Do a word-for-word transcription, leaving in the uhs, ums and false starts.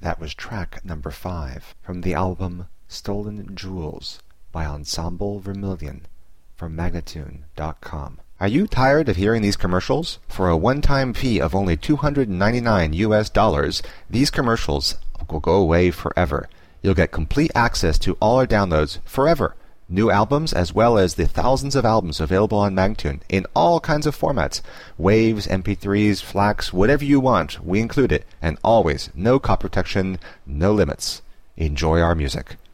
That was track number five from the album Stolen Jewels by Ensemble Vermilion from Magnatune dot com. Are you tired of hearing these commercials? For a one-time fee of only two hundred ninety-nine U S dollars, these commercials will go away forever. You'll get complete access to all our downloads forever. New albums as well as the thousands of albums available on Magnatune in all kinds of formats. Waves, M P threes, FLACs, whatever you want, we include it. And always, no copy protection, no limits. Enjoy our music.